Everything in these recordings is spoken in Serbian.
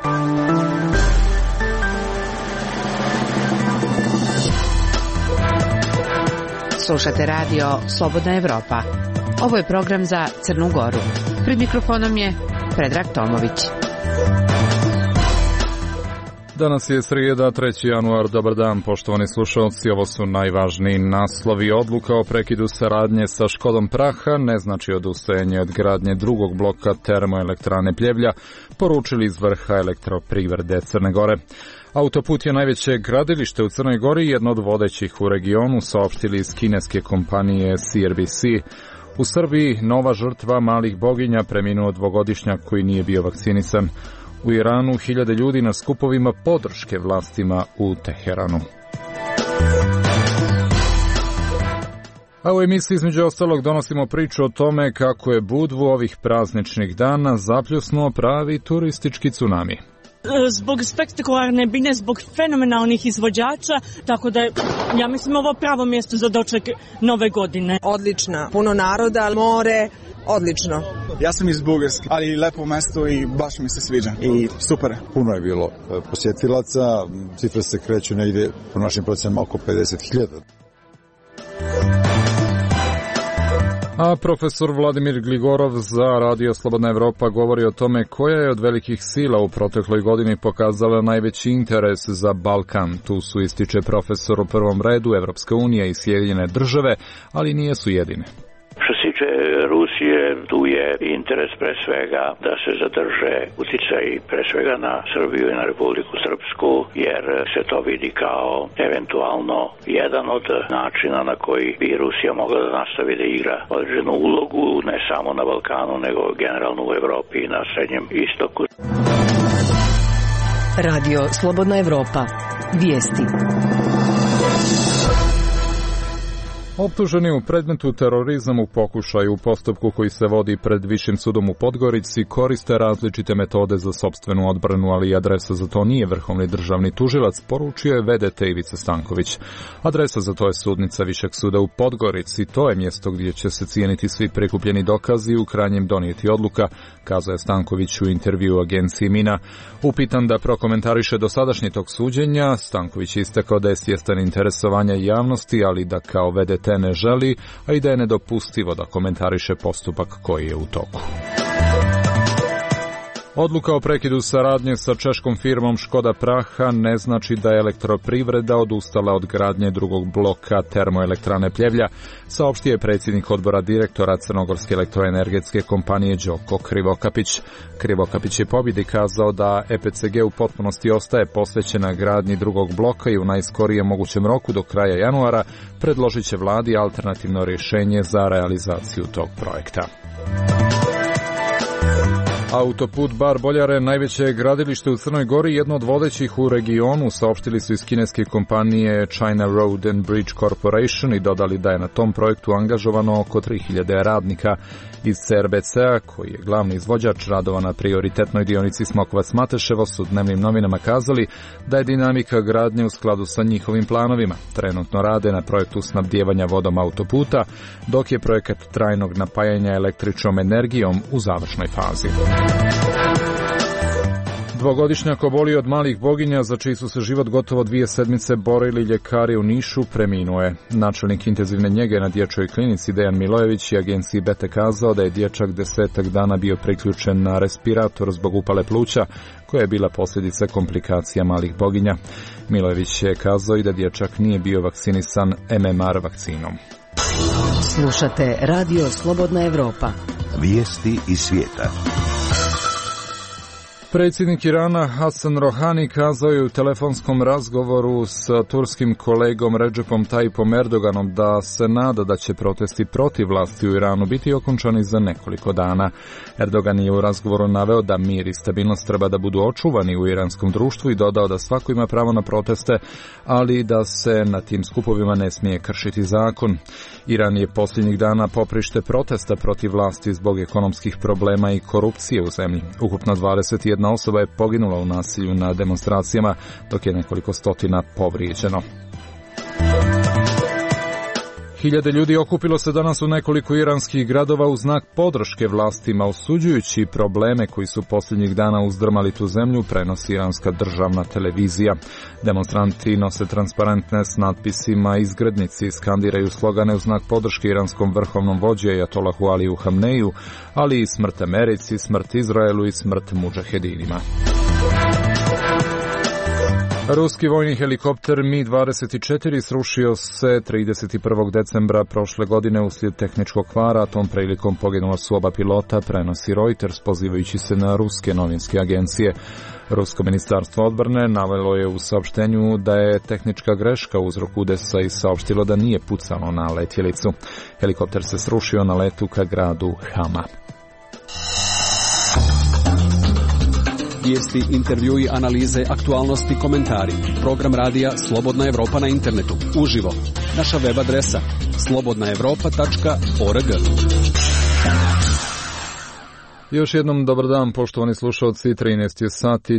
Slušate radio Slobodna Evropa. Ovo je program za Crnu Goru. Pred mikrofonom je Predrag Tomović. Danas je srijeda, 3. januar. Dobar dan, poštovani slušalci. Ovo su najvažniji naslovi. Odluka o prekidu saradnje sa Škodom Praha ne znači odustajanje od gradnje drugog bloka termoelektrane Pljevlja, poručili iz vrha elektroprivrede Crne Gore. Autoput je najveće gradilište u Crnoj Gori, jedno od vodećih u regionu, saopštili iz kineske kompanije CRBC. U Srbiji nova žrtva malih boginja, preminuo dvogodišnjak koji nije bio vakcinisan. U Iranu hiljade ljudi na skupovima podrške vlastima u Teheranu. A u emisiji između ostalog donosimo priču o tome kako je Budvu ovih prazničnih dana zapljusnuo pravi turistički tsunami. Zbog spektakularne bine, zbog fenomenalnih izvođača, tako da je, ja mislim, ovo pravo mjesto za doček nove godine. Odlična, puno naroda, more, odlično. Ja sam iz Bugarske, ali lepo mesto i baš mi se sviđa i super. Puno je bilo posjetilaca, cifre se kreću negdje po našim procenama oko 50.000. A profesor Vladimir Gligorov za Radio Slobodna Evropa govori o tome koja je od velikih sila u protekloj godini pokazala najveći interes za Balkan. Tu su, ističe profesor, u prvom redu Evropska unija i Sjedinjene države, ali nisu jedine. Što se tiče Rusije, tu je interes pre svega da se zadrže uticaj pre svega na Srbiju i na Republiku Srpsku, jer se to vidi kao eventualno jedan od načina na koji bi Rusija mogla da nastavi da igra određenu ulogu, ne samo na Balkanu, nego generalno u Evropi i na Srednjem istoku. Radio Slobodna Evropa. Vijesti. Optuženi u predmetu terorizam u pokušaju u postupku koji se vodi pred Višim sudom u Podgorici koriste različite metode za sopstvenu odbranu, ali adresa za to nije vrhovni državni tužilac, poručio je VDT Ivica Stanković. Adresa za to je sudnica Višeg suda u Podgorici. To je mjesto gdje će se cijeniti svi prikupljeni dokazi i u krajnjem donijeti odluka, kazao je Stanković u intervju agenciji Mina. Upitan da prokomentariše dosadašnji tok suđenja, Stanković je istakao da je svjestan interesovanja javnosti, ali da kao VDT ne želi, a i da je nedopustivo da komentariše postupak koji je u toku. Odluka o prekidu saradnje sa češkom firmom Škoda Praha ne znači da je elektroprivreda odustala od gradnje drugog bloka termoelektrane Pljevlja, saopštio je predsjednik odbora direktora Crnogorske elektroenergetske kompanije Đoko Krivokapić. Krivokapić je pobjedi kazao da EPCG u potpunosti ostaje posvećena gradnji drugog bloka i u najskorijem mogućem roku do kraja januara predložit će vladi alternativno rješenje za realizaciju tog projekta. Autoput Bar-Boljare, najveće gradilište u Crnoj Gori, jedno od vodećih u regionu, saopštili su iz kineske kompanije China Road and Bridge Corporation i dodali da je na tom projektu angažovano oko 3000 radnika. Iz CRBC-a, koji je glavni izvođač radova na prioritetnoj dionici Smokovac-Mateševo, su dnevnim novinama kazali da je dinamika gradnje u skladu sa njihovim planovima. Trenutno rade na projektu snabdijevanja vodom autoputa, dok je projekat trajnog napajanja električnom energijom u završnoj fazi. Dvogodišnjak obolio od malih boginja, za čiji su se život gotovo 2 sedmice borili ljekari u Nišu, preminuo je. Načelnik intenzivne njege na dječjoj klinici Dejan Milojević i agenciji BT kazao da je dječak 10 dana bio priključen na respirator zbog upale pluća, koja je bila posljedica komplikacija malih boginja. Milojević je kazao i da dječak nije bio vakcinisan MMR vakcinom. Slušate Radio Slobodna Evropa. Vijesti iz svijeta. Predsjednik Irana Hasan Rohani kazao je u telefonskom razgovoru s turskim kolegom Recepom Tayyipom Erdoganom da se nada da će protesti protiv vlasti u Iranu biti okončani za nekoliko dana. Erdogan je u razgovoru naveo da mir i stabilnost treba da budu očuvani u iranskom društvu i dodao da svako ima pravo na proteste, ali da se na tim skupovima ne smije kršiti zakon. Iran je posljednjih dana poprište protesta protiv vlasti zbog ekonomskih problema i korupcije u zemlji. Ukupno 21 osoba je poginula u nasilju na demonstracijama, dok je nekoliko stotina povrijeđeno. Hiljade ljudi okupilo se danas u nekoliko iranskih gradova u znak podrške vlastima, osuđujući probleme koji su posljednjih dana uzdrmali tu zemlju, prenosi iranska državna televizija. Demonstranti nose transparentne s natpisima "Izgrednici", skandiraju slogane u znak podrške iranskom vrhovnom vođi ajatolahu Aliju Hamneiju, ali i smrt Americi, smrt Izraelu i smrt mudžahedinima. Ruski vojni helikopter Mi-24 srušio se 31. decembra prošle godine uslijed tehničkog kvara, tom prilikom poginula su oba pilota, prenosi Reuters pozivajući se na ruske novinske agencije. Rusko ministarstvo odbrane navelo je u saopštenju da je tehnička greška uzrok udesa i saopštilo da nije pucalo na letjelicu. Helikopter se srušio na letu ka gradu Hama. Vijesti, intervjui, analize, aktualnosti, komentari. Program radija Slobodna Evropa na internetu. Uživo. Naša web adresa slobodnaevropa.org. Još jednom dobar dan, poštovani slušalci, 13 je sati,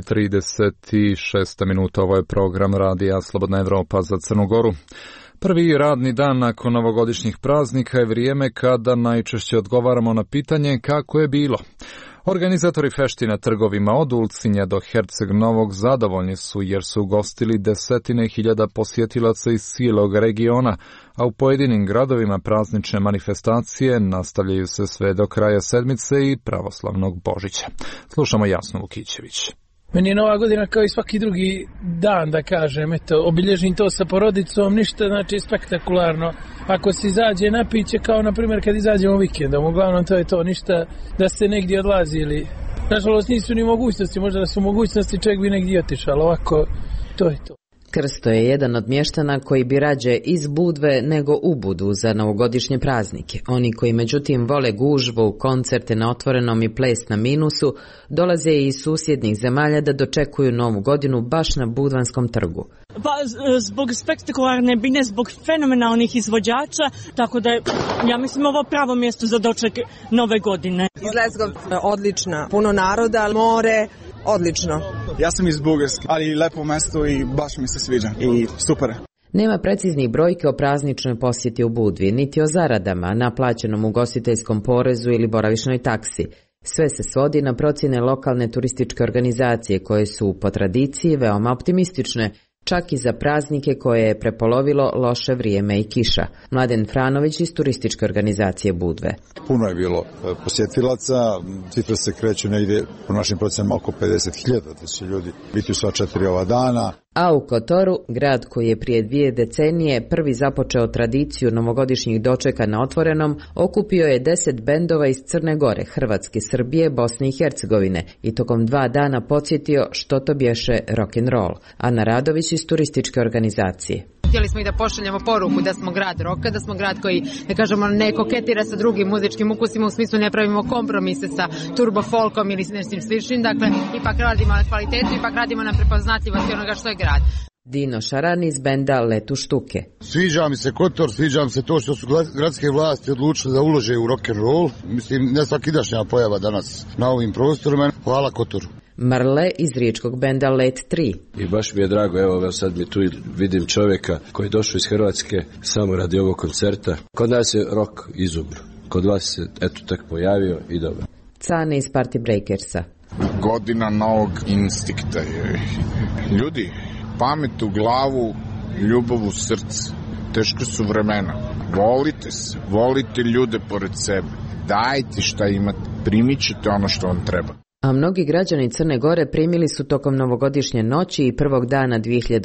36 minuta, ovo je program radija Slobodna Evropa za Crnu Goru. Prvi radni dan nakon novogodišnjih praznika je vrijeme kada najčešće odgovaramo na pitanje kako je bilo. Organizatori fešti na trgovima od Ulcinja do Herceg Novog zadovoljni su jer su ugostili desetine hiljada posjetilaca iz cijelog regiona, a u pojedinim gradovima praznične manifestacije nastavljaju se sve do kraja sedmice i pravoslavnog Božića. Slušamo Jasnu Vukićević. Meni je Nova godina kao i svaki drugi dan, da kažem, obilježim to sa porodicom, ništa znači spektakularno. Ako se izađe na piće, kao na primjer kad izađemo vikendom, uglavnom to je to, ništa da se negdje odlazi ili... Nažalost nisu ni mogućnosti, možda da su mogućnosti čovjek bi negdje otišao, ali ovako to je to. Krsto je jedan od mještana koji bi rađe iz Budve nego u Budu za novogodišnje praznike. Oni koji međutim vole gužvu, koncerte na otvorenom i ples na minusu, dolaze iz susjednih zemalja da dočekuju novu godinu baš na Budvanskom trgu. Pa zbog spektakularne bine, zbog fenomenalnih izvođača, tako da je, ja mislim, ovo pravo mjesto za doček nove godine. Iz Lezgovca odlična, puno naroda, more, odlično. Ja sam iz Bugarske, ali lepo mjesto i baš mi se sviđa i super. Nema preciznih brojke o prazničnoj posjeti u Budvi, niti o zaradama, naplaćenom ugostiteljskom porezu ili boravišnoj taksi. Sve se svodi na procjene lokalne turističke organizacije koje su po tradiciji veoma optimistične, čak i za praznike koje je prepolovilo loše vrijeme i kiša. Mladen Franović iz turističke organizacije Budve. Puno je bilo posjetilaca, cifre se kreću negdje po našim procenama oko 50.000, da će ljudi biti u sva 4 ova dana. A u Kotoru, grad koji je prije 2 decenije prvi započeo tradiciju novogodišnjih dočeka na otvorenom, okupio je 10 bendova iz Crne Gore, Hrvatske, Srbije, Bosne i Hercegovine i tokom 2 dana podsjetio što to bješe rock'n'roll. Ana Radović iz turističke organizacije. Htjeli smo i da pošaljemo poruku da smo grad roka, da smo grad koji, da kažemo, ne koketira sa drugim muzičkim ukusima, u smislu ne pravimo kompromise sa turbo folkom ili nešto sličnim, dakle ipak radimo na kvalitetu, ipak radimo na prepoznatljivosti onoga što je grad. Dino Šaran iz benda Letu štuke. Sviđa mi se Kotor, sviđa mi se to što su gradske vlasti odlučile da ulože u rock'n'roll. Mislim, ne svakidašnja pojava danas na ovim prostorima. Hvala Kotoru. Marle iz riječkog benda Let 3. I baš mi je drago, evo sad mi tu vidim čovjeka koji je došao iz Hrvatske samo radi ovog koncerta. Kod nas je rock izumro, kod vas se eto tak pojavio i dobro. Cane iz Party Breakersa. Godina novog instinkta je. Ljudi, pamet u glavu, ljubav u srce. Teško su vremena. Volite se, volite ljude pored sebe. Dajte šta imate, primit ćete ono što vam treba. A mnogi građani Crne Gore primili su tokom novogodišnje noći i prvog dana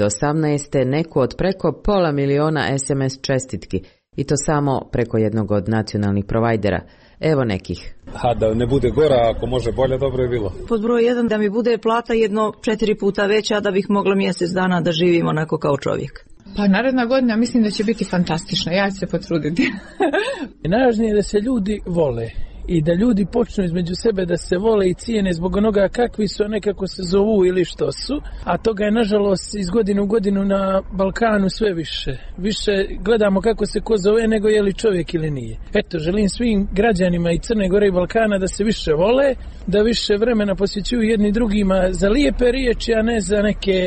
2018. neku od preko 500.000 SMS čestitki, i to samo preko jednog od nacionalnih provajdera. Evo nekih. Da ne bude gora, ako može bolje, dobro je bilo. Pod broj 1 da mi bude plata 4 puta veća, da bih mogla mjesec dana da živim onako kao čovjek. Pa naredna godina mislim da će biti fantastična, ja ću se potruditi. Najvažnije je da se ljudi vole i da ljudi počnu između sebe da se vole i cijene zbog onoga kakvi su, nekako se zovu ili što su, a toga je nažalost iz godine u godinu na Balkanu sve više. Više gledamo kako se ko zove nego je li čovjek ili nije. Eto, želim svim građanima i Crne Gore i Balkana da se više vole, da više vremena posvećuju jedni drugima za lijepe riječi, a ne za neke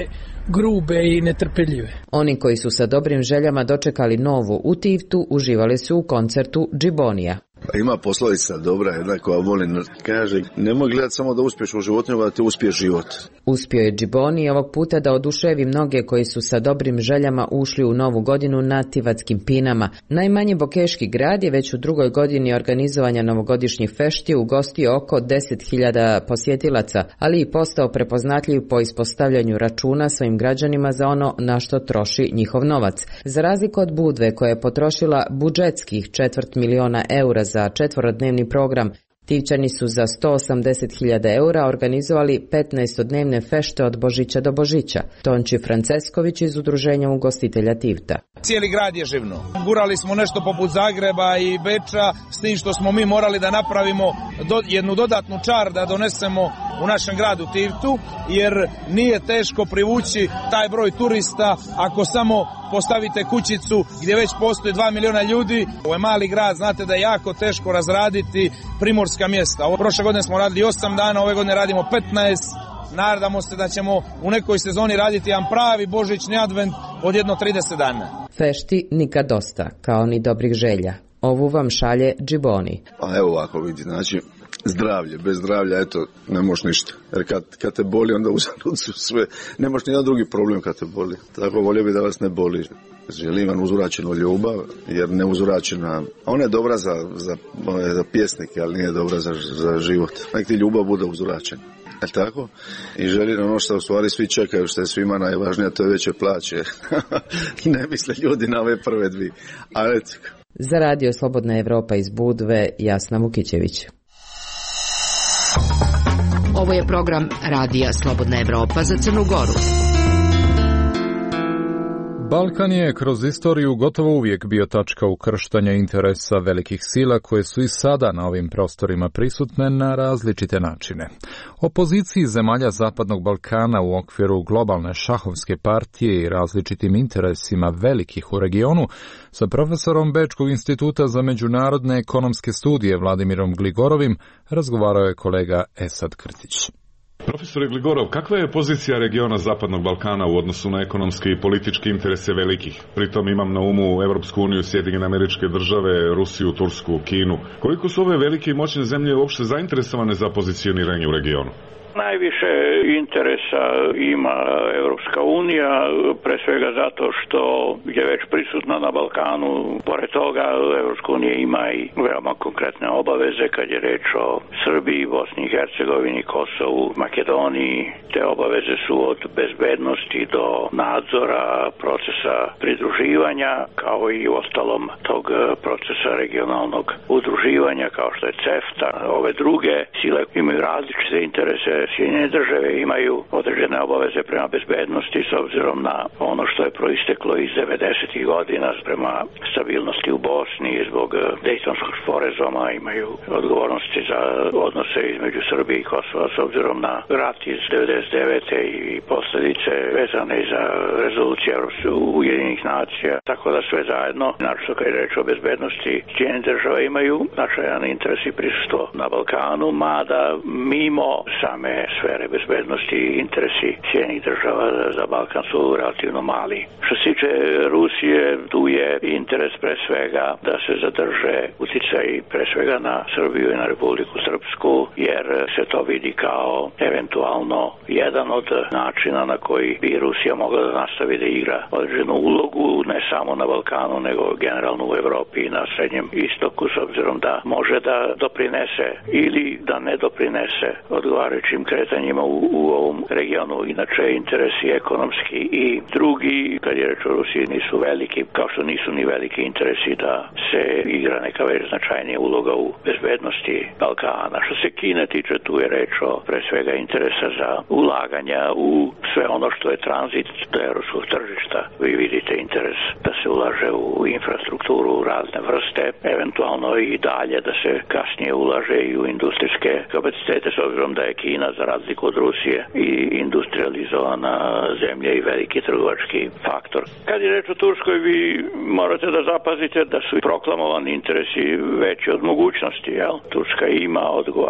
grube i netrpeljive. Oni koji su sa dobrim željama dočekali novu u Tivtu uživali su u koncertu Džibonija. Ima poslovica dobra jedna koja volim, kaže nemoj gledati samo da uspiješ u životu, nego da ti uspije život. Uspio je Džiboni ovog puta da oduševi mnoge koji su sa dobrim željama ušli u novu godinu na tivatskim pinama. Najmanji bokeški grad je već u drugoj godini organizovanja novogodišnjih fešti ugostio oko 10.000 posjetilaca, ali i postao prepoznatljiv po ispostavljanju računa svojim građanima za ono na što troši njihov novac. Za razliku od Budve koja je potrošila budžetskih 250.000 eura za 4-dnevni program, Tivčani su za 180.000 eura organizovali 15-dnevne fešte od Božića do Božića. Tonči Francesković iz Udruženja ugostitelja Tivta. Cijeli grad je živno. Gurali smo nešto poput Zagreba i Beča, s tim što smo mi morali da napravimo jednu dodatnu čar da donesemo u našem gradu Tivtu, jer nije teško privući taj broj turista ako samo postavite kućicu gdje već postoji 2 miliona ljudi. Ovo je mali grad, znate da je jako teško razraditi primorska mjesta. Prošle godine smo radili 8 dana, ove godine radimo 15. Nadamo se da ćemo u nekoj sezoni raditi jedan pravi božićni advent od jedno 30 dana. Fešti nikad dosta, kao ni dobrih želja. Ovu vam šalje Džiboni. A evo ovako vidi, znači zdravlje, bez zdravlja, eto, ne možeš ništa. Jer kad te boli, onda uzalud su sve. Ne možeš nijedan drugi problem kad te boli. Tako volio bi da vas ne boli. Želim vam uzvraćenu ljubav, jer neuzvraćena, ona je dobra za pjesnike, ali nije dobra za život. Nek ti ljubav bude uzvraćena. Je tako? I želim ono što u stvari svi čekaju, što je svima najvažnije, to je veće plaće. Ne misle ljudi na ove prve dvije. Ali eto. Za Radio Slobodna Evropa iz Budve, Jasna Vukićević. Ovo je program Radija Slobodna Evropa za Crnu Goru. Balkan je kroz istoriju gotovo uvijek bio tačka ukrštanja interesa velikih sila koje su i sada na ovim prostorima prisutne na različite načine. Opoziciji zemalja Zapadnog Balkana u okviru globalne šahovske partije i različitim interesima velikih u regionu sa profesorom Bečkog instituta za međunarodne ekonomske studije Vladimirom Gligorovim razgovarao je kolega Esad Krtić. Profesore Gligorov, kakva je pozicija regiona Zapadnog Balkana u odnosu na ekonomske i političke interese velikih? Pritom imam na umu Evropsku uniju, Sjedinjene Američke Države, Rusiju, Tursku, Kinu. Koliko su ove velike i moćne zemlje uopšte zainteresovane za pozicioniranje u regionu? Najviše interesa ima Evropska unija, pre svega zato što je već prisutna na Balkanu. Pored toga, Evropska unija ima i veoma konkretne obaveze kad je reč o Srbiji, Bosni i Hercegovini, Kosovu, Makedoniji. Te obaveze su od bezbednosti do nadzora procesa pridruživanja, kao i ostalom tog procesa regionalnog udruživanja, kao što je CEFTA. Ove druge sile imaju različite interese. Sjedinjene države imaju određene obaveze prema bezbednosti s obzirom na ono što je proisteklo iz 90. godina prema stabilnosti u Bosni i zbog Dejtonskog sporazuma imaju odgovornosti za odnose između Srbije i Kosova s obzirom na rat iz 99. i posljedice vezane za rezolucije Ujedinjenih nacija. Tako da sve zajedno, naročito kad je reč o bezbednosti, Sjedinjene države imaju značajan interes i prisustvo na Balkanu, mada mimo same sfere bezbednosti i interesi Sjedinjenih država za Balkan su relativno mali. Što se tiče Rusije, tu je interes pre svega da se zadrže uticaj pre svega na Srbiju i na Republiku Srpsku, jer se to vidi kao eventualno jedan od načina na koji bi Rusija mogla da nastavi da igra određenu ulogu, ne samo na Balkanu, nego generalno u Evropi i na Srednjem istoku, s obzirom da može da doprinese ili da ne doprinese odgovarajućim kretanjima u ovom regionu. Inače, interesi ekonomski i drugi, kad je reč o Rusiji, nisu veliki, kao što nisu ni veliki interesi da se igra neka već značajnija uloga u bezbednosti Balkana. Što se Kine tiče, tu je reč o pre svega interesa za ulaganja u sve ono što je tranzit do evropskog tržišta. Vi vidite interes da se ulaže u infrastrukturu razne vrste, eventualno i dalje da se kasnije ulaže i u industrijske kapacitete, s obzirom da je Kina za razliku od Rusije i industrializovana zemlja i veliki trgovački faktor. Kad je reč o Turskoj, vi morate da zapazite da su proklamovani interesi veći od mogućnosti. Turska ima odgovarajuće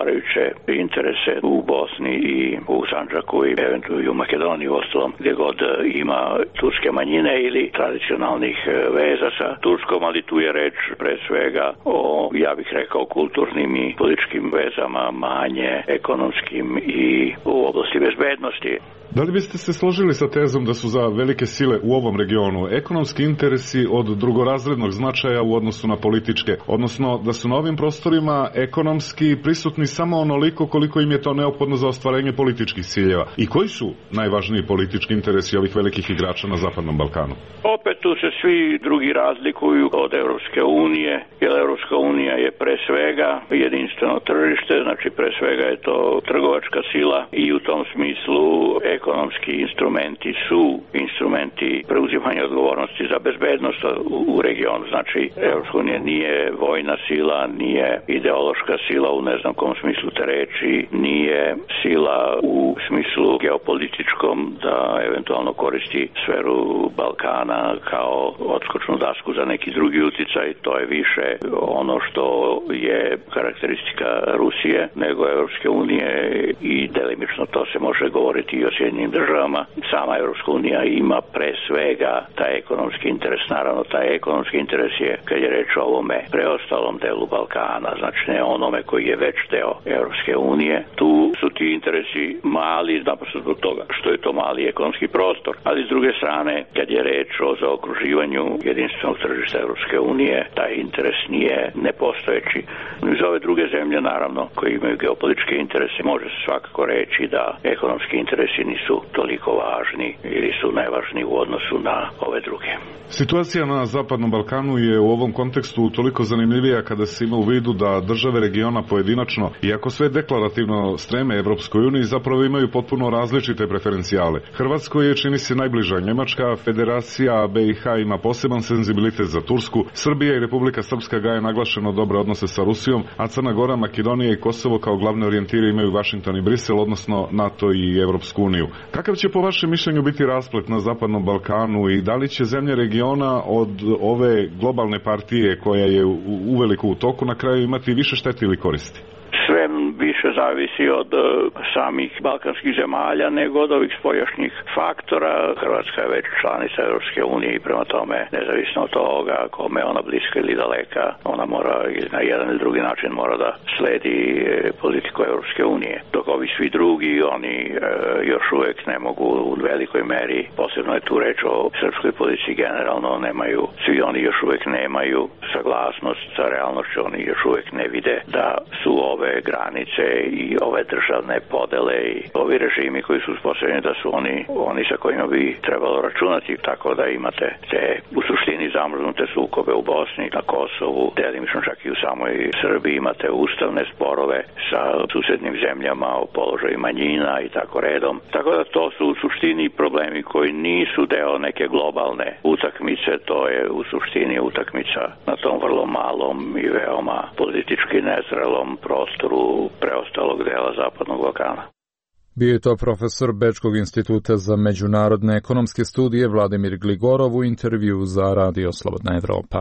interese u Bosni i u Sandžaku i eventualno i u Makedoniji, ostalom gdje god ima turske manjine ili tradicionalnih veza sa Turskom, ali tu je reč pre svega o, ja bih rekao, kulturnim i političkim vezama, manje ekonomskim i u oblasti bezbednosti. Da li biste se složili sa tezom da su za velike sile u ovom regionu ekonomski interesi od drugorazrednog značaja u odnosu na političke, odnosno da su na ovim prostorima ekonomski prisutni samo onoliko koliko im je to neophodno za ostvarenje političkih ciljeva? I koji su najvažniji politički interesi ovih velikih igrača na Zapadnom Balkanu? Opet tu se svi drugi razlikuju od Evropske unije, jer Evropska unija je pre svega jedinstveno tržište, znači pre svega je to trgovačka sila i u tom smislu ekonomski instrumenti su instrumenti preuzimanja odgovornosti za bezbednost u regionu. Znači, Evropska unija nije vojna sila, nije ideološka sila u ne znam kom smislu te reči, nije sila u smislu geopolitičkom da eventualno koristi sferu Balkana kao odskočnu dasku za neki drugi uticaj. To je više ono što je karakteristika Rusije nego Evropske unije i delimično to se može govoriti i o Sjedinjenim državama. Sama Evropska unija ima pre svega taj ekonomski interes. Naravno, taj ekonomski interes je, kad je reč o ovome preostalom delu Balkana, znači ne onome koji je već deo Evropske unije. Tu su ti interesi mali, naprosto zbog toga što je to mali ekonomski prostor. Ali s druge strane, kad je reč o zaokruživanju jedinstvenog tržišta Evropske unije, taj interes nije nepostojeći. Iz ove druge zemlje, naravno, koji imaju geopolitičke interese, može se svakako reći da ekonomski interesi nisu toliko važni ili su najvažniji u odnosu na ove druge. Situacija na Zapadnom Balkanu je u ovom kontekstu toliko zanimljivija kada se ima u vidu da države regiona pojedinačno, iako sve deklarativno streme Evropskoj uniji, zapravo imaju potpuno različite preferencijale. Hrvatskoj je, čini se, najbliža Njemačka, Federacija BiH ima poseban senzibilitet za Tursku, Srbija i Republika Srpska gaje naglašeno dobre odnose sa Rusijom, a Crna Gora, Makedonija i Kosovo kao glavne orijentire imaju Vašington i Brisel, odnosno NATO i Evropsku uniju. Kakav će po vašem mišljenju biti rasplet na Zapadnom Balkanu i da li će zemlje regiona od ove globalne partije koja je uveliko u toku na kraju imati više štete ili koristi? Sve više zavisi od samih balkanskih zemalja nego od ovih spoljašnjih faktora. Hrvatska je već članica Evropske unije i prema tome, nezavisno od toga kome je ona bliska ili daleka, ona mora na jedan ili drugi način mora da sledi politiku Evropske unije. Dok ovi svi drugi, oni još uvek ne mogu u velikoj meri, posebno je tu reč o srpskoj policiji generalno, nemaju, svi oni još uvek nemaju saglasnost sa realnošću, oni još uvek ne vide da su ove granice i ove državne podele i ovi režimi koji su uspostavljeni da su oni sa kojima bi trebalo računati, tako da imate te u suštini zamrznute sukobe u Bosni, na Kosovu, delimično čak i u samoj Srbiji, imate ustavne sporove sa susednim zemljama o položaju manjina i tako redom. Tako da to su u suštini problemi koji nisu deo neke globalne utakmice, to je u suštini utakmica na tom vrlo malom i veoma politički nezrelom prostoru preostalog dela Zapadnog Balkana. Bio je to profesor Bečkog instituta za međunarodne ekonomske studije Vladimir Gligorov u intervju za Radio Slobodna Evropa.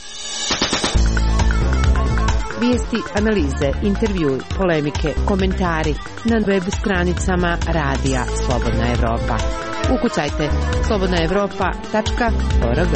Vijesti, analize, intervjui, polemike, komentari na web stranicama Radija Slobodna Evropa. Ukucajte slobodnaevropa.org.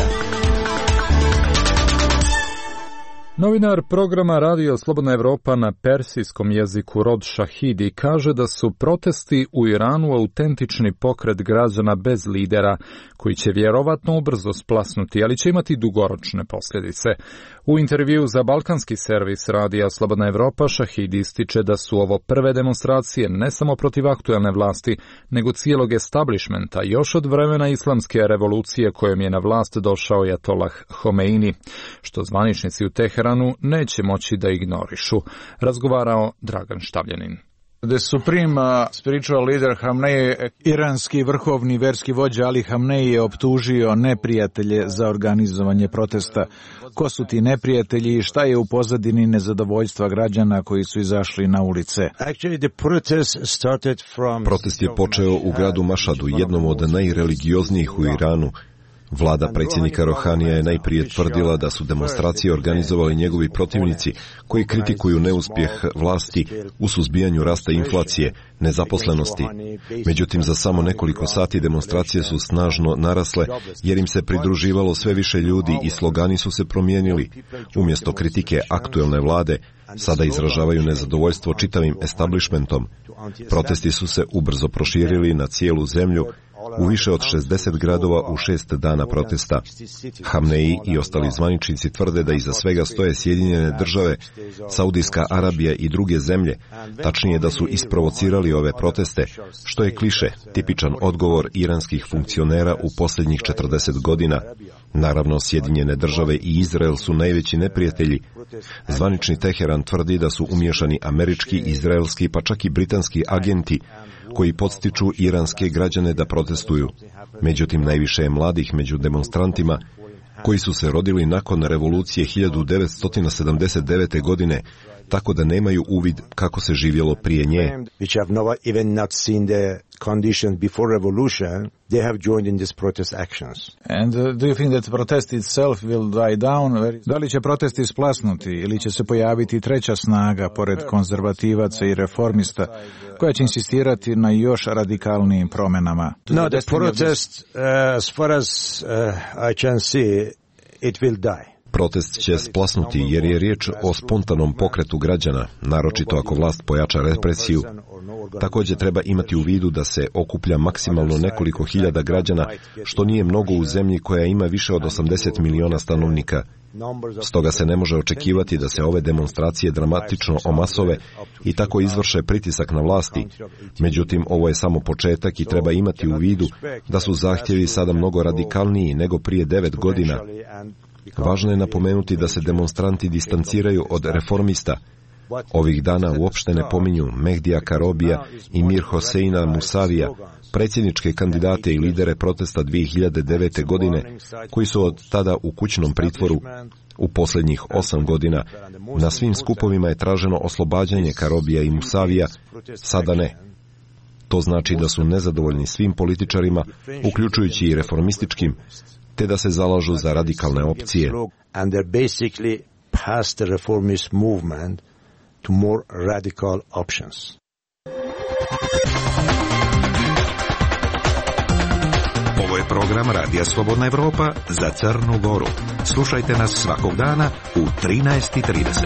Novinar programa Radio Slobodna Evropa na persijskom jeziku Rod Šahidi kaže da su protesti u Iranu autentični pokret građana bez lidera, koji će vjerovatno ubrzo splasnuti, ali će imati dugoročne posljedice. U intervju za balkanski servis Radija Slobodna Evropa Šahidi ističe da su ovo prve demonstracije ne samo protiv aktuelne vlasti, nego cijelog establishmenta još od vremena islamske revolucije kojom je na vlast došao Ajatolah Homeini, što zvaničnici u Teheranu neće moći da ignorišu. Razgovarao Dragan Štavljanin. The supreme spiritual leader Hamnei, iranski vrhovni verski vođa Ali Hamnei je optužio neprijatelje za organizovanje protesta. Ko su ti neprijatelji i šta je u pozadini nezadovoljstva građana koji su izašli na ulice? Protest je počeo u gradu Mašadu, jednom od najreligioznijih u Iranu. Vlada predsjednika Rohanija je najprije tvrdila da su demonstracije organizovali njegovi protivnici koji kritikuju neuspjeh vlasti u suzbijanju rasta inflacije, nezaposlenosti. Međutim, za samo nekoliko sati demonstracije su snažno narasle jer im se pridruživalo sve više ljudi i slogani su se promijenili. Umjesto kritike aktuelne vlade, sada izražavaju nezadovoljstvo čitavim establishmentom. Protesti su se ubrzo proširili na cijelu zemlju, u više od 60 gradova u 6 dana protesta. Hamneji i ostali zvaničnici tvrde da iza svega stoje Sjedinjene države, Saudijska Arabija i druge zemlje, tačnije da su isprovocirali ove proteste, što je kliše, tipičan odgovor iranskih funkcionera u posljednjih 40 godina. Naravno, Sjedinjene države i Izrael su najveći neprijatelji. Zvanični Teheran tvrdi da su umiješani američki, izraelski pa čak i britanski agenti koji podstiču iranske građane da protestuju. Međutim, najviše je mladih među demonstrantima koji su se rodili nakon revolucije 1979. godine, tako da nemaju uvid kako se živjelo prije nje. And do you think that protest itself will die down? Da li će protesti splasnuti ili će se pojaviti treća snaga pored konzervativaca i reformista koja će insistirati na još radikalnijim promjenama? No, the protest, as far as I can see, it will die. Protest će splasnuti jer je riječ o spontanom pokretu građana, naročito ako vlast pojača represiju. Također treba imati u vidu da se okuplja maksimalno nekoliko hiljada građana, što nije mnogo u zemlji koja ima više od 80 miliona stanovnika. Stoga se ne može očekivati da se ove demonstracije dramatično omasove i tako izvrše pritisak na vlasti. Međutim, ovo je samo početak i treba imati u vidu da su zahtjevi sada mnogo radikalniji nego prije 9 godina. Važno je napomenuti da se demonstranti distanciraju od reformista. Ovih dana uopšte ne pominju Mehdija Karobija i Mir Hoseina Musavija, predsjedničke kandidate i lidere protesta 2009. godine, koji su od tada u kućnom pritvoru. U posljednjih 8 godina na svim skupovima je traženo oslobađanje Karobija i Musavija, sada ne. To znači da su nezadovoljni svim političarima, uključujući i reformističkim, te da se zalažu za radikalne opcije. Ovo je program Radija Slobodna Evropa za Crnu Goru. Slušajte nas svakog dana u 13:30.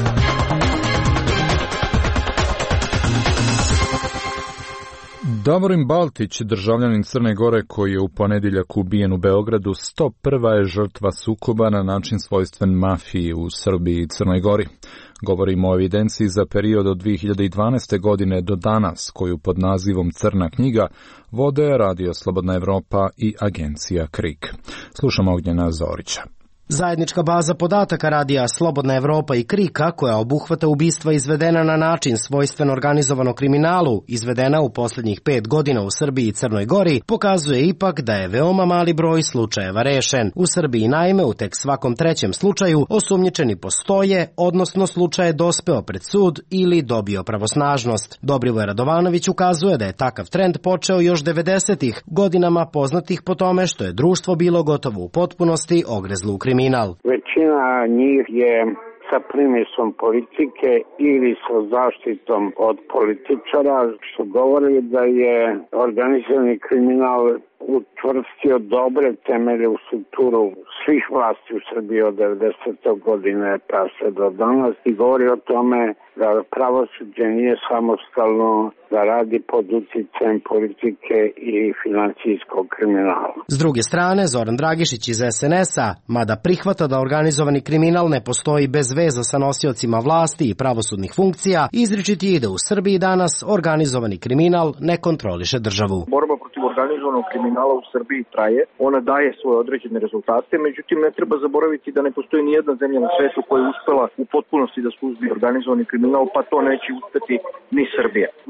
Davorin Baltić, državljanin Crne Gore koji je u ponedjeljak ubijen u Beogradu, 101. je žrtva sukoba na način svojstven mafiji u Srbiji i Crnoj Gori. Govorimo o evidenciji za period od 2012. godine do danas, koju pod nazivom Crna knjiga vode Radio Slobodna Evropa i agencija KRIK. Slušamo Ognjena Zorića. Zajednička baza podataka Radija Slobodna Evropa i KRIK-a, koja obuhvata ubistva izvedena na način svojstven organizovanom kriminalu, izvedena u posljednjih 5 godina u Srbiji i Crnoj Gori, pokazuje ipak da je veoma mali broj slučajeva rešen. U Srbiji naime u tek svakom trećem slučaju osumnjičeni postoje, odnosno slučaj je dospeo pred sud ili dobio pravosnažnost. Dobrivoje Radovanović ukazuje da je takav trend počeo još 90-ih, godinama poznatih po tome što je društvo bilo gotovo u potpunosti ogrezlo u kriminal. Većina njih je sa primisom politike ili sa zaštitom od političara, što govori da je organizirani kriminal utvrstio dobre temelje u strukturu svih vlasti u Srbiji od 90. godine pa sve do danas i govori o tome da pravosuđe nije samostalno, da radi pod uticajem politike i financijskog kriminala. S druge strane, Zoran Dragišić iz SNS-a, mada prihvata da organizovani kriminal ne postoji bez veza sa nosiocima vlasti i pravosudnih funkcija, izričit je da u Srbiji danas organizovani kriminal ne kontroliše državu. Borba protiv organizovanog kriminala u Srbiji traje, ona daje svoje određene rezultate, međutim ne treba zaboraviti da ne postoji nijedna zemlja na svetu koja je uspela u potpunosti da suzbi organizovani kriminal, pa to neće uspeti ni Srbija. Ono što je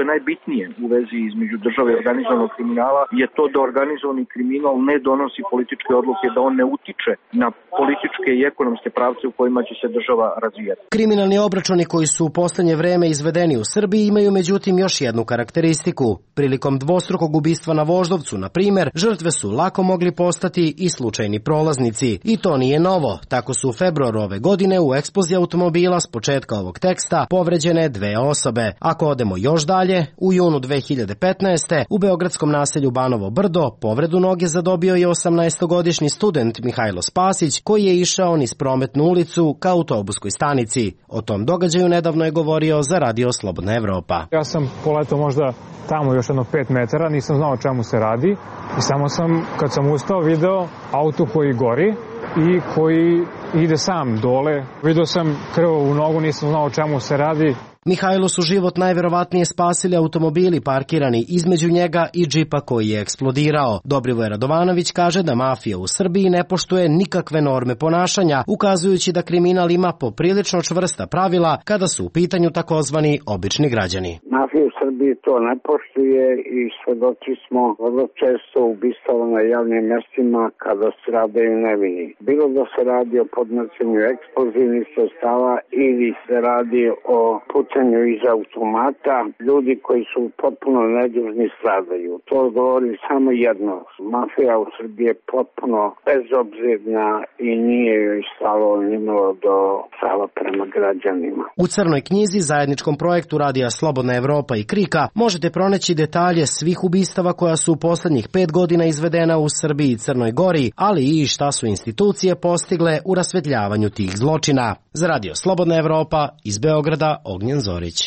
je najbitnije u vezi između države i organizovanog kriminala je to da organizovani kriminal ne donosi političke odluke, da on ne utiče na političke i ekonomske pravce u kojima će se država razvijati. Kriminalni obračuni koji su u poslednje vreme izvedeni u Srbiji imaju međutim još jednu karakteristiku. Prilikom dvostrukog ubistva na Voždovcu, na primjer, žrtve su lako mogli postati i slučajni prolaznici. I to nije novo. Tako su u februaru ove godine u eksploziji automobila s početka ovog teksta povređene 2 osobe. Ako odemo još dalje, u junu 2015. u beogradskom naselju Banovo Brdo povredu noge zadobio je 18-godišnji student Mihajlo Spasić koji je išao niz Prometnu ulicu ka autobuskoj stanici. O tom događaju nedavno je govorio za Radio Slobodna Evropa. Ja sam poletao možda tamo još jedno 5 metara, nisam znao o čemu se radi i samo sam, kad sam ustao, video auto koji gori i koji ide sam dole. Video sam krv u nogu, nisam znao o čemu se radi. Mihajlo su život najverovatnije spasili automobili parkirani između njega i džipa koji je eksplodirao. Dobrivoje Radovanović kaže da mafija u Srbiji ne poštuje nikakve norme ponašanja, ukazujući da kriminal ima poprilično čvrsta pravila kada su u pitanju takozvani obični građani. Mafija u Srbiji to ne poštuje i svedoci smo vrlo često ubistava na javnim mjestima kada se rade nevini. Bilo da se radi o podmetanju eksplozivnih sredstava ili se radi o pucanju iz automata, ljudi koji su potpuno nedužni stradaju. To govori samo jedno. Mafija u Srbiji je potpuno bezobzirna i nije joj stalo nimalo do prava prema građanima. U Crnoj knjizi, zajedničkom projektu Radija Slobodna Evropa i Krika, možete pronaći detalje svih ubistava koja su u poslednjih 5 godina izvedena u Srbiji i Crnoj Gori, ali i šta su institucije postigle u rasvetljavanju tih zločina. Za Radio Slobodna Evropa iz Beograda, Ognjen Zorić.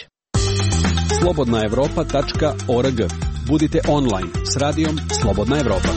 slobodnaevropa.org. Budite online s radijom Slobodna Evropa.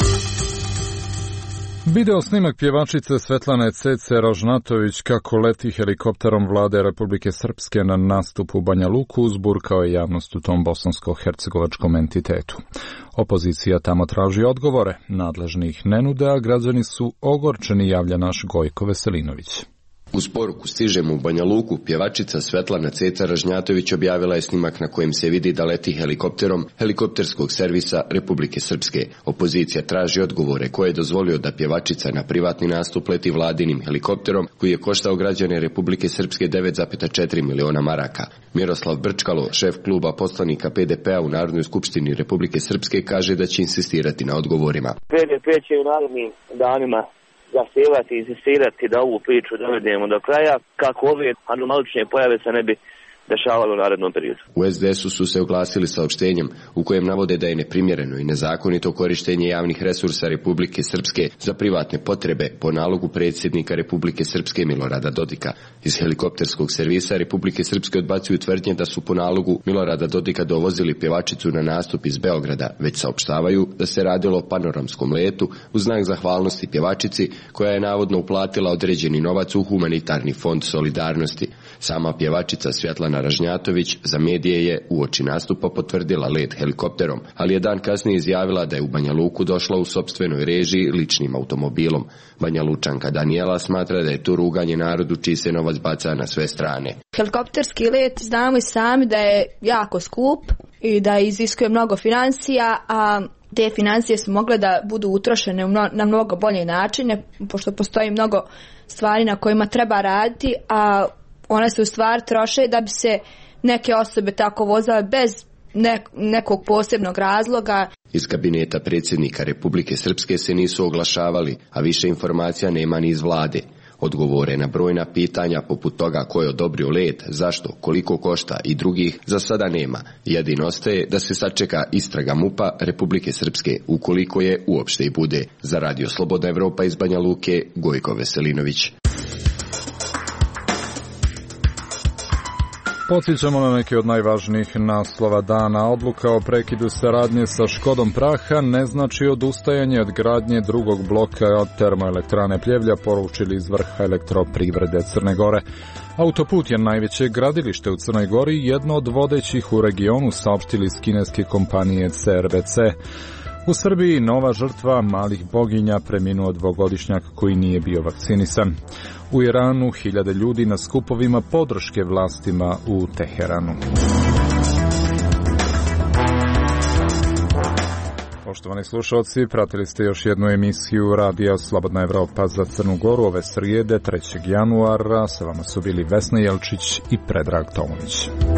Video snimak pjevačice Svetlane Cece Ražnatović kako leti helikopterom vlade Republike Srpske na nastup u Banja Luku uzburkao je javnost u tom bosansko-hercegovačkom entitetu. Opozicija tamo traži odgovore, nadležni ih ne nude, a građani su ogorčeni, javlja naš Gojko Veselinović. Uz poruku stižemo u Banja Luku, pjevačica Svetlana Ceca Ražnjatović objavila je snimak na kojem se vidi da leti helikopterom helikopterskog servisa Republike Srpske. Opozicija traži odgovore koje je dozvolio da pjevačica na privatni nastup leti vladinim helikopterom koji je koštao građane Republike Srpske 9,4 miliona maraka. Miroslav Brčkalo, šef kluba poslanika PDP-a u Narodnoj skupštini Republike Srpske, kaže da će insistirati na odgovorima. PDP će u narednim danima zahtijevati i insistirati da ovu priču dovedemo do kraja, kako ove anomalične pojave se ne bi dešavalo u narednom periodu. U SDS-u su se oglasili saopštenjem u kojem navode da je neprimjereno i nezakonito korištenje javnih resursa Republike Srpske za privatne potrebe po nalogu predsjednika Republike Srpske Milorada Dodika. Iz helikopterskog servisa Republike Srpske odbacuju tvrdnje da su po nalogu Milorada Dodika dovozili pjevačicu na nastup iz Beograda, već saopštavaju da se radilo o panoramskom letu u znak zahvalnosti pjevačici koja je navodno uplatila određeni novac u humanitarni fond solidarnosti. Sama pjevačica Svetlana Ražnjatović za medije je uoči nastupa potvrdila let helikopterom, ali je dan kasnije izjavila da je u Banja Luku došla u sopstvenoj režiji ličnim automobilom. Banja Lučanka Danijela smatra da je to ruganje narodu čiji se novac baca na sve strane. Helikopterski let znamo i sami da je jako skup i da iziskuje mnogo financija, a te financije su mogle da budu utrošene na mnogo bolje načine, pošto postoji mnogo stvari na kojima treba raditi, a one se u stvari troše da bi se neke osobe tako vozile bez nekog posebnog razloga. Iz kabineta predsjednika Republike Srpske se nisu oglašavali, a više informacija nema ni iz vlade. Odgovore na brojna pitanja poput toga ko je odobrio let, zašto, koliko košta i drugih za sada nema. Jedino ostaje da se sačeka istraga MUP-a Republike Srpske, ukoliko je uopšte i bude. Za Radio Slobodna Evropa iz Banja Luke, Gojko Veselinović. Podsjećamo na neke od najvažnijih naslova dana. Odluka o prekidu saradnje sa Škodom Praha ne znači odustajanje od gradnje drugog bloka od termoelektrane Pljevlja, poručili iz vrha elektroprivrede Crne Gore. Autoput je najveće gradilište u Crnoj Gori, jedno od vodećih u regionu, saopštili iz kineske kompanije CRBC. U Srbiji nova žrtva malih boginja, preminuo dvogodišnjak koji nije bio vakcinisan. U Iranu 1000 ljudi na skupovima podrške vlastima u Teheranu. Poštovani slušalci, pratili ste još jednu emisiju Radija Slobodna Evropa za Crnu Goru ove srijede 3. januara. Sa vama su bili Vesna Jelčić i Predrag Tomović.